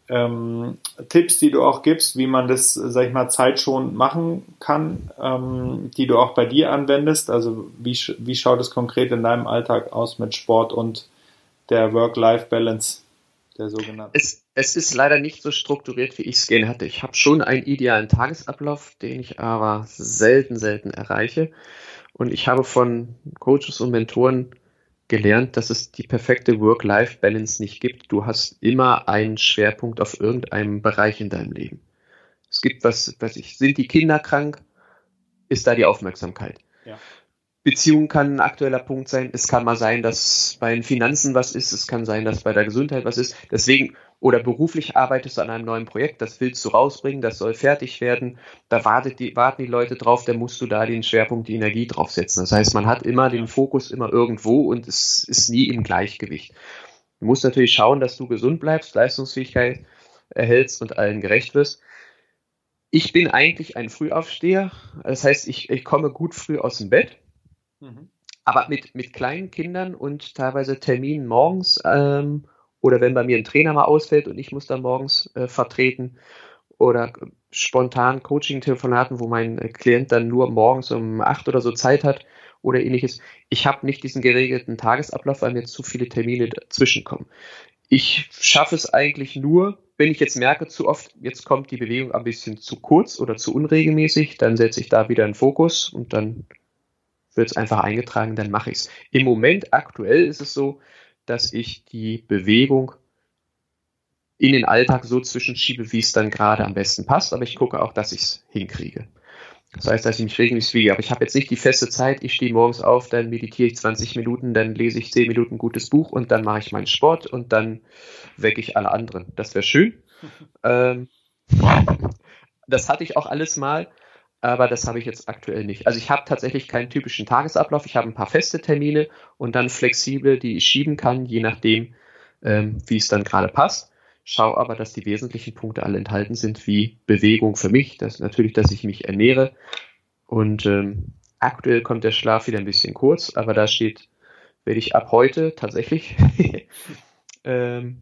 ähm, Tipps, die du auch gibst, wie man das, sag ich mal, zeitschonend machen kann, ähm, die du auch bei dir anwendest? Also wie, wie schaut es konkret in deinem Alltag aus mit Sport und der Work-Life-Balance, der sogenannten? Es, es ist leider nicht so strukturiert, wie ich es gerne hatte. Ich habe schon einen idealen Tagesablauf, den ich aber selten, selten erreiche. Und ich habe von Coaches und Mentoren gelernt, dass es die perfekte Work-Life-Balance nicht gibt. Du hast immer einen Schwerpunkt auf irgendeinem Bereich in deinem Leben. Es gibt was, weiß ich, sind die Kinder krank? Ist da die Aufmerksamkeit? Ja. Beziehung kann ein aktueller Punkt sein. Es kann mal sein, dass bei den Finanzen was ist. Es kann sein, dass bei der Gesundheit was ist. Deswegen, oder beruflich arbeitest du an einem neuen Projekt, das willst du rausbringen, das soll fertig werden. Da wartet die, warten die Leute drauf, da musst du da den Schwerpunkt, die Energie draufsetzen. Das heißt, man hat immer den Fokus immer irgendwo und es ist nie im Gleichgewicht. Du musst natürlich schauen, dass du gesund bleibst, Leistungsfähigkeit erhältst und allen gerecht wirst. Ich bin eigentlich ein Frühaufsteher. Das heißt, ich, ich komme gut früh aus dem Bett. Mhm. Aber mit, mit kleinen Kindern und teilweise Terminen morgens ähm, oder wenn bei mir ein Trainer mal ausfällt und ich muss dann morgens äh, vertreten oder spontan Coaching-Telefonaten, wo mein Klient dann nur morgens um acht oder so Zeit hat oder ähnliches. Ich habe nicht diesen geregelten Tagesablauf, weil mir zu viele Termine dazwischen kommen. Ich schaffe es eigentlich nur, wenn ich jetzt merke, zu oft, jetzt kommt die Bewegung ein bisschen zu kurz oder zu unregelmäßig, dann setze ich da wieder einen Fokus und dann wird es einfach eingetragen, dann mache ich es. Im Moment aktuell ist es so, dass ich die Bewegung in den Alltag so zwischenschiebe, wie es dann gerade am besten passt, aber ich gucke auch, dass ich es hinkriege. Das heißt, dass ich mich regelmäßig wiege, aber ich habe jetzt nicht die feste Zeit, ich stehe morgens auf, dann meditiere ich zwanzig Minuten, dann lese ich zehn Minuten ein gutes Buch und dann mache ich meinen Sport und dann wecke ich alle anderen. Das wäre schön. ähm, das hatte ich auch alles mal. Aber das habe ich jetzt aktuell nicht. Also ich habe tatsächlich keinen typischen Tagesablauf. Ich habe ein paar feste Termine und dann flexible, die ich schieben kann, je nachdem, ähm, wie es dann gerade passt. Schau aber, dass die wesentlichen Punkte alle enthalten sind, wie Bewegung für mich, das natürlich, dass ich mich ernähre. Und ähm, aktuell kommt der Schlaf wieder ein bisschen kurz, aber da steht, werde ich ab heute tatsächlich ähm,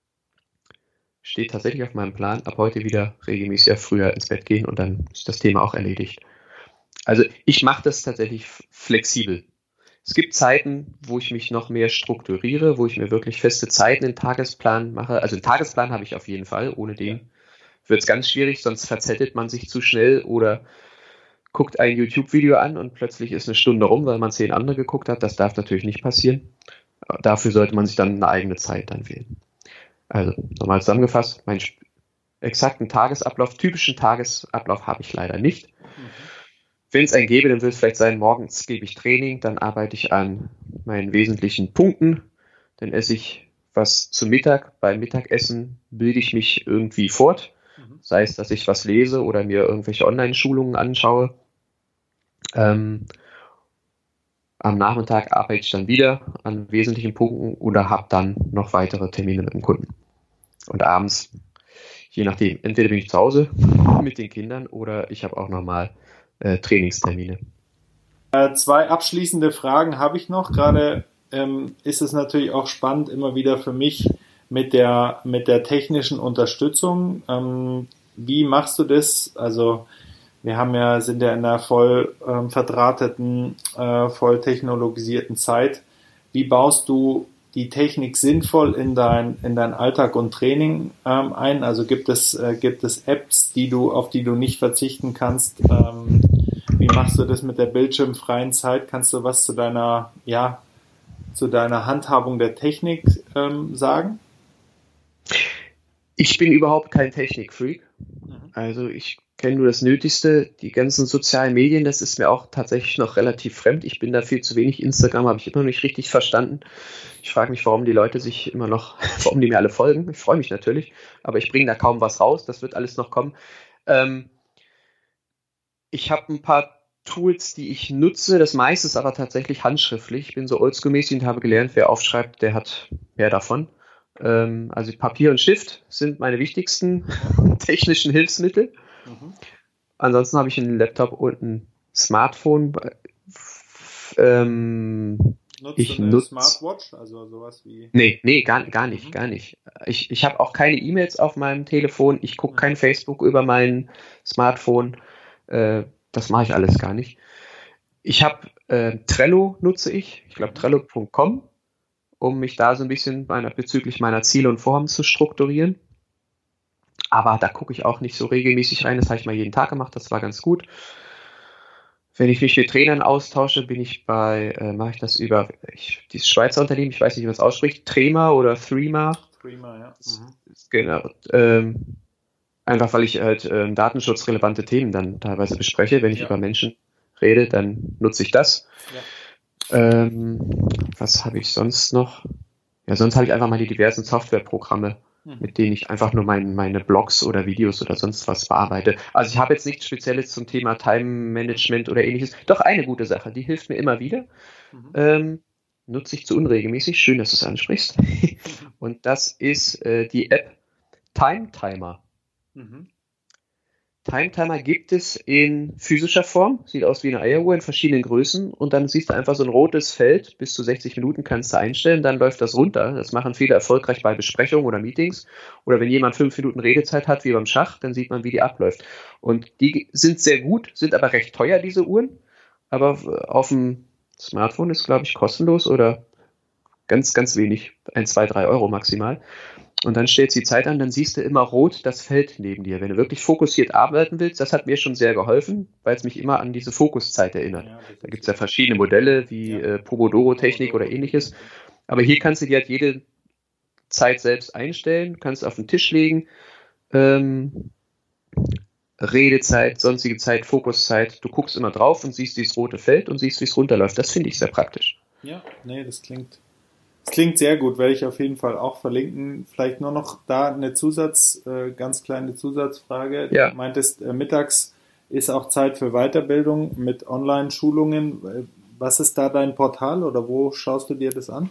steht tatsächlich auf meinem Plan, ab heute wieder regelmäßig früher ins Bett gehen und dann ist das Thema auch erledigt. Also ich mache das tatsächlich flexibel. Es gibt Zeiten, wo ich mich noch mehr strukturiere, wo ich mir wirklich feste Zeiten in Tagesplan mache. Also einen Tagesplan habe ich auf jeden Fall, ohne den wird es ganz schwierig, sonst verzettelt man sich zu schnell oder guckt ein YouTube-Video an und plötzlich ist eine Stunde rum, weil man zehn andere geguckt hat. Das darf natürlich nicht passieren. Dafür sollte man sich dann eine eigene Zeit dann wählen. Also nochmal zusammengefasst, meinen exakten Tagesablauf, typischen Tagesablauf habe ich leider nicht. Mhm. Wenn es einen gäbe, dann würde es vielleicht sein, morgens gebe ich Training, dann arbeite ich an meinen wesentlichen Punkten, dann esse ich was zu Mittag, beim Mittagessen bilde ich mich irgendwie fort, mhm. sei es, dass ich was lese oder mir irgendwelche Online-Schulungen anschaue. Ähm, Am Nachmittag arbeite ich dann wieder an wesentlichen Punkten oder habe dann noch weitere Termine mit dem Kunden. Und abends, je nachdem, entweder bin ich zu Hause mit den Kindern oder ich habe auch nochmal äh, Trainingstermine. Äh, zwei abschließende Fragen habe ich noch. Gerade ähm, ist es natürlich auch spannend, immer wieder für mich mit der, mit der technischen Unterstützung. Ähm, wie machst du das? Also wir haben ja, sind ja in einer voll ähm, verdrahteten, äh, voll technologisierten Zeit. Wie baust du die Technik sinnvoll in dein, in dein Alltag und Training ähm, ein? Also gibt es, äh, gibt es Apps, die du, auf die du nicht verzichten kannst? Ähm, wie machst du das mit der bildschirmfreien Zeit? Kannst du was zu deiner, ja, zu deiner Handhabung der Technik ähm, sagen? Ich bin überhaupt kein Technikfreak. Also ich kenne nur das Nötigste. Die ganzen sozialen Medien, das ist mir auch tatsächlich noch relativ fremd. Ich bin da viel zu wenig. Instagram habe ich immer noch nicht richtig verstanden. Ich frage mich, warum die Leute sich immer noch, warum die mir alle folgen. Ich freue mich natürlich, aber ich bringe da kaum was raus. Das wird alles noch kommen. Ähm, ich habe ein paar Tools, die ich nutze. Das meiste ist aber tatsächlich handschriftlich. Ich bin so oldschool-mäßig und habe gelernt, wer aufschreibt, der hat mehr davon. Ähm, also Papier und Stift sind meine wichtigsten technischen Hilfsmittel. Mhm. Ansonsten habe ich einen Laptop und ein Smartphone. Ähm, Nutzt Ich du eine nutz, Smartwatch, also sowas wie... nee, nee, gar, gar nicht, Mhm. gar nicht. Ich, ich habe auch keine E-Mails auf meinem Telefon, ich gucke Mhm. kein Facebook über mein Smartphone, äh, das mache ich alles gar nicht. Ich habe äh, Trello nutze ich, ich glaube Mhm. Trello Punkt com, um mich da so ein bisschen meiner, bezüglich meiner Ziele und Vorhaben zu strukturieren. Aber da gucke ich auch nicht so regelmäßig rein, das habe ich mal jeden Tag gemacht, das war ganz gut. Wenn ich mich mit Trainern austausche, bin ich bei, äh, mache ich das über ich, dieses Schweizer Unternehmen, ich weiß nicht, wie man es ausspricht, Trema oder Threema. Prima, ja. Mhm. Genau. Ähm, einfach weil ich halt ähm, datenschutzrelevante Themen dann teilweise bespreche. Wenn ich Ja. über Menschen rede, dann nutze ich das. Ja. Ähm, was habe ich sonst noch? Ja, sonst habe ich einfach meine diversen Softwareprogramme, Mhm. mit denen ich einfach nur mein, meine Blogs oder Videos oder sonst was bearbeite. Also ich habe jetzt nichts Spezielles zum Thema Time Management oder ähnliches. Doch eine gute Sache, die hilft mir immer wieder. Mhm. Ähm, nutze ich zu unregelmäßig. Schön, dass du es ansprichst. Und das ist äh, die App Time Timer. Mhm. Time Timer gibt es in physischer Form, sieht aus wie eine Eieruhr in verschiedenen Größen und dann siehst du einfach so ein rotes Feld, bis zu sechzig Minuten kannst du einstellen, dann läuft das runter. Das machen viele erfolgreich bei Besprechungen oder Meetings oder wenn jemand fünf Minuten Redezeit hat, wie beim Schach, dann sieht man, wie die abläuft. Und die sind sehr gut, sind aber recht teuer, diese Uhren, aber auf dem Smartphone ist, glaube ich, kostenlos oder ganz, ganz wenig, ein, zwei, drei Euro maximal. Und dann stellst du die Zeit an, dann siehst du immer rot das Feld neben dir. Wenn du wirklich fokussiert arbeiten willst, das hat mir schon sehr geholfen, weil es mich immer an diese Fokuszeit erinnert. Ja, das Da ist gibt es ja super. verschiedene Modelle wie Ja. äh, Pomodoro-Technik oder ähnliches. Aber hier kannst du dir halt jede Zeit selbst einstellen, kannst auf den Tisch legen. Ähm, Redezeit, sonstige Zeit, Fokuszeit. Du guckst immer drauf und siehst dieses rote Feld und siehst, wie es runterläuft. Das finde ich sehr praktisch. Ja, nee, das klingt, das klingt sehr gut, werde ich auf jeden Fall auch verlinken. Vielleicht nur noch da eine Zusatz, äh, ganz kleine Zusatzfrage. Ja. Du meintest, äh, mittags ist auch Zeit für Weiterbildung mit Online-Schulungen. Äh, Was ist da dein Portal oder wo schaust du dir das an?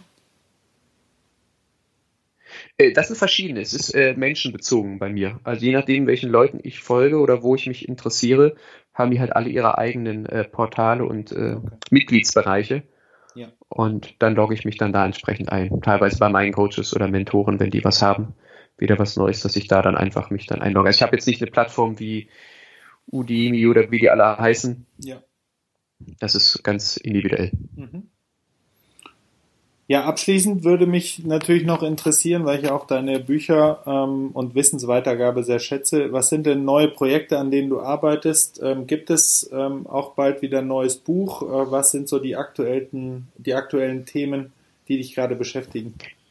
Äh, Das sind verschiedene. Es ist äh, menschenbezogen bei mir. Also je nachdem, welchen Leuten ich folge oder wo ich mich interessiere, haben die halt alle ihre eigenen äh, Portale und äh, Okay. Mitgliedsbereiche. Ja. Und dann logge ich mich dann da entsprechend ein. Teilweise bei meinen Coaches oder Mentoren, wenn die was haben, wieder was Neues, dass ich da dann einfach mich dann einlogge. Also ich habe jetzt nicht eine Plattform wie Udemy oder wie die alle heißen. Ja. Das ist ganz individuell. Mhm. Ja, abschließend würde mich natürlich noch interessieren, weil ich auch deine Bücher ähm, und Wissensweitergabe sehr schätze. Was sind denn neue Projekte, an denen du arbeitest? Ähm, gibt es ähm, auch bald wieder ein neues Buch? Äh, was sind so die aktuellen, die aktuellen Themen, die dich gerade beschäftigen?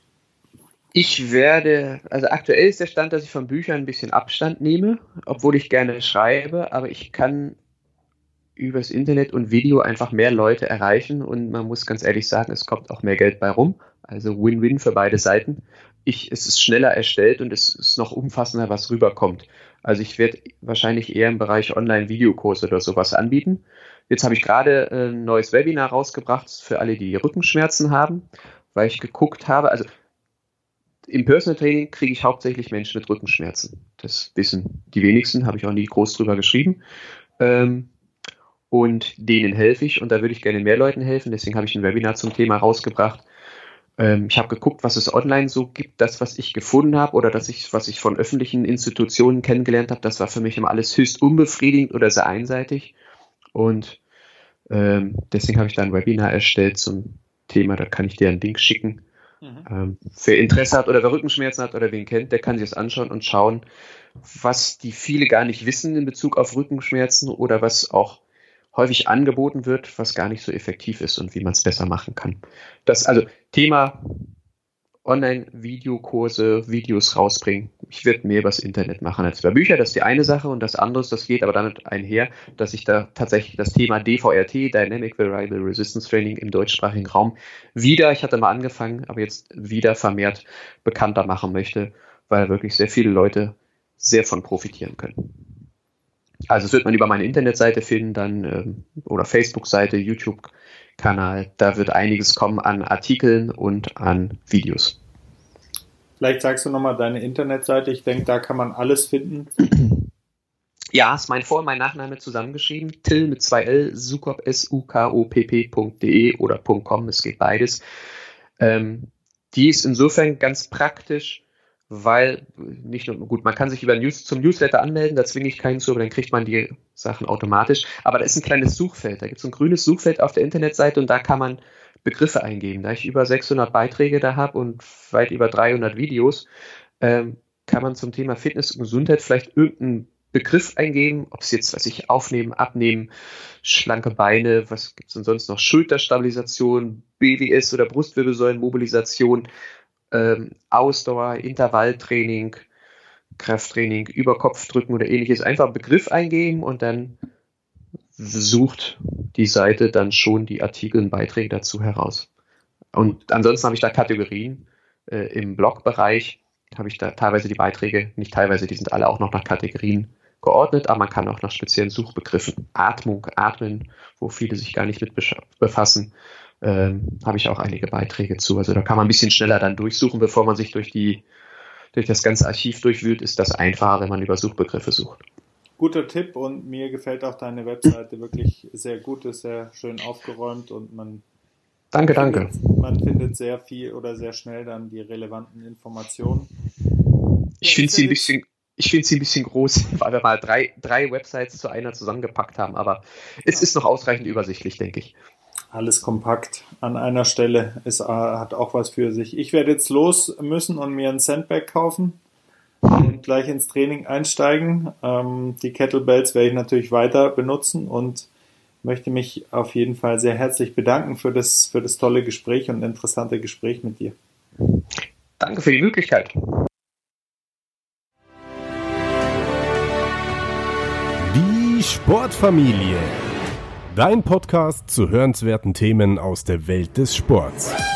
Ich werde, also aktuell ist der Stand, dass ich von Büchern ein bisschen Abstand nehme, obwohl ich gerne schreibe, aber ich kann übers Internet und Video einfach mehr Leute erreichen und man muss ganz ehrlich sagen, es kommt auch mehr Geld bei rum. Also Win-Win für beide Seiten. Ich, es ist schneller erstellt und es ist noch umfassender, was rüberkommt. Also ich werde wahrscheinlich eher im Bereich Online-Videokurse oder sowas anbieten. Jetzt habe ich gerade ein neues Webinar rausgebracht für alle, die Rückenschmerzen haben, weil ich geguckt habe, also im Personal Training kriege ich hauptsächlich Menschen mit Rückenschmerzen. Das wissen die wenigsten, habe ich auch nie groß drüber geschrieben. Ähm, Und denen helfe ich und da würde ich gerne mehr Leuten helfen. Deswegen habe ich ein Webinar zum Thema rausgebracht. Ähm, ich habe geguckt, was es online so gibt. Das, was ich gefunden habe oder das, ich, was ich von öffentlichen Institutionen kennengelernt habe, das war für mich immer alles höchst unbefriedigend oder sehr einseitig. Und ähm, deswegen habe ich da ein Webinar erstellt zum Thema. Da kann ich dir einen Link schicken. Mhm. Ähm, wer Interesse hat oder wer Rückenschmerzen hat oder wen kennt, der kann sich das anschauen und schauen, was die viele gar nicht wissen in Bezug auf Rückenschmerzen oder was auch häufig angeboten wird, was gar nicht so effektiv ist und wie man es besser machen kann. Das also Thema Online-Videokurse, Videos rausbringen. Ich werde mehr übers Internet machen als über Bücher, das ist die eine Sache und das andere ist, das geht aber damit einher, dass ich da tatsächlich das Thema D V R T, Dynamic Variable Resistance Training im deutschsprachigen Raum wieder, ich hatte mal angefangen, aber jetzt wieder vermehrt bekannter machen möchte, weil wirklich sehr viele Leute sehr von profitieren können. Also das wird man über meine Internetseite finden, dann ähm, oder Facebook-Seite, YouTube-Kanal. Da wird einiges kommen an Artikeln und an Videos. Vielleicht sagst du nochmal deine Internetseite. Ich denke, da kann man alles finden. Ja, ist mein Vor- und mein Nachname zusammengeschrieben. Till mit zwei L, Sukopp, S U K O P P Punkt D E oder .com, es geht beides. Ähm, die ist insofern ganz praktisch, weil nicht nur, gut, man kann sich über News zum Newsletter anmelden, da zwinge ich keinen zu, aber dann kriegt man die Sachen automatisch. Aber da ist ein kleines Suchfeld, da gibt es ein grünes Suchfeld auf der Internetseite und da kann man Begriffe eingeben. Da ich über sechshundert Beiträge da habe und weit über dreihundert Videos, ähm, kann man zum Thema Fitness und Gesundheit vielleicht irgendeinen Begriff eingeben, ob es jetzt, was ich aufnehmen, abnehmen, schlanke Beine, was gibt es denn sonst noch, Schulterstabilisation, B W S oder Brustwirbelsäulenmobilisation, ähm, Ausdauer, Intervalltraining, Krafttraining, Überkopfdrücken oder ähnliches. Einfach einen Begriff eingeben und dann sucht die Seite dann schon die Artikel und Beiträge dazu heraus. Und ansonsten habe ich da Kategorien äh, im Blogbereich, habe ich da teilweise die Beiträge, nicht teilweise, die sind alle auch noch nach Kategorien geordnet, aber man kann auch nach speziellen Suchbegriffen, Atmung, Atmen, wo viele sich gar nicht mit befassen, ähm, habe ich auch einige Beiträge zu. Also da kann man ein bisschen schneller dann durchsuchen, bevor man sich durch die durch das ganze Archiv durchwühlt, ist das einfacher, wenn man über Suchbegriffe sucht. Guter Tipp, und mir gefällt auch deine Webseite wirklich sehr gut, ist sehr schön aufgeräumt und man Danke, findet, danke. man findet sehr viel oder sehr schnell dann die relevanten Informationen. Ich finde sie ein bisschen Ich finde sie ein bisschen groß, weil wir mal drei, drei Websites zu einer zusammengepackt haben, aber es ist noch ausreichend übersichtlich, denke ich. Alles kompakt an einer Stelle, es hat auch was für sich. Ich werde jetzt los müssen und mir ein Sandbag kaufen und gleich ins Training einsteigen. Ähm, die Kettlebells werde ich natürlich weiter benutzen und möchte mich auf jeden Fall sehr herzlich bedanken für das, für das tolle Gespräch und interessante Gespräch mit dir. Danke für die Möglichkeit. Die Sportfamilie. Dein Podcast zu hörenswerten Themen aus der Welt des Sports.